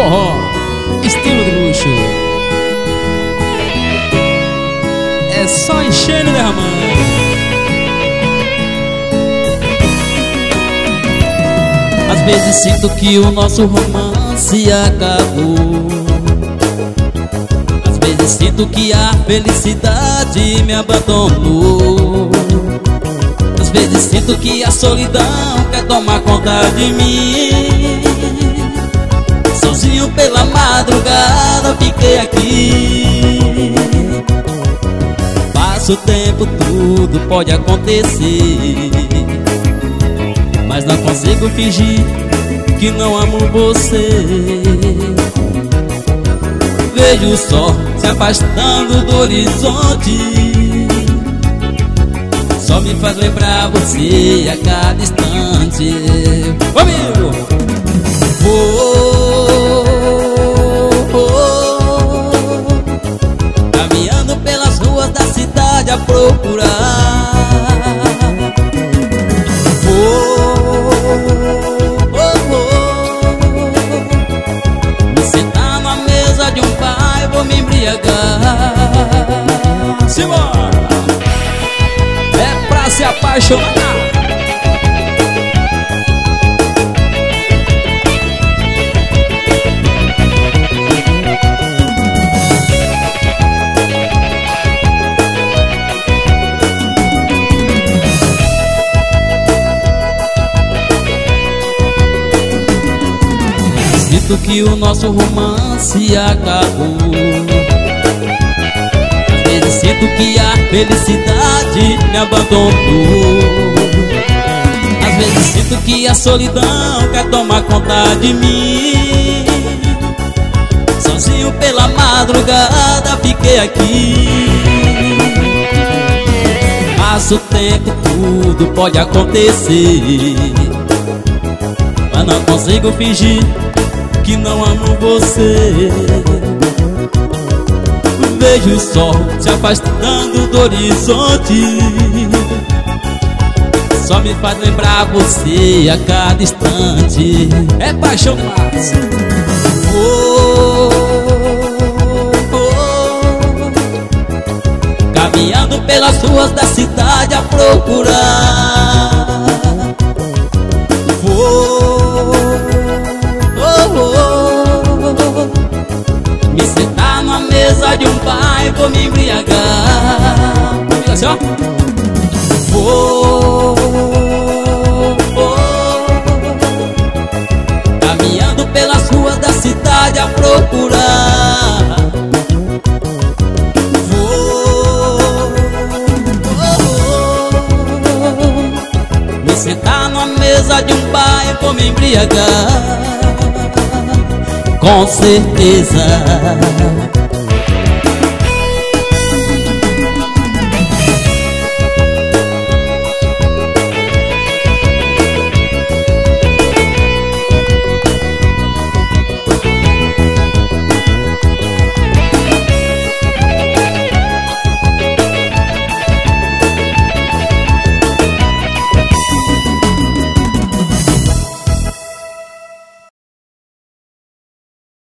forró, estilo de luxo. É só enchendo e derramando. Às vezes sinto que o nosso romance acabou. Às vezes sinto que a felicidade me abandonou. Às vezes sinto que a solidão quer tomar conta de mim. Sozinho pela madrugada fiquei aqui. Passa o tempo, tudo pode acontecer, mas não consigo fingir que não amo você. Vejo o sol se afastando do horizonte, só me faz lembrar você a cada instante. Comigo! Caminhando pelas ruas da cidade a procurar. Me sentar na mesa de um bar, vou me embriagar. Simbora! É pra se apaixonar. Sinto que o nosso romance acabou. Às vezes sinto que a felicidade me abandonou. Às vezes sinto que a solidão quer tomar conta de mim. Sozinho pela madrugada fiquei aqui. Passa o tempo, tudo pode acontecer, mas não consigo fingir que não amo você. Vejo o sol se afastando do horizonte, só me faz lembrar você a cada instante. É paixão demais. Caminhando pelas ruas da cidade a procurar. Me sentar numa mesa de um bar e vou me embriagar. Fica assim, ó. Caminhando pelas ruas da cidade a procurar. Me sentar numa mesa de um bar e vou me embriagar. Com certeza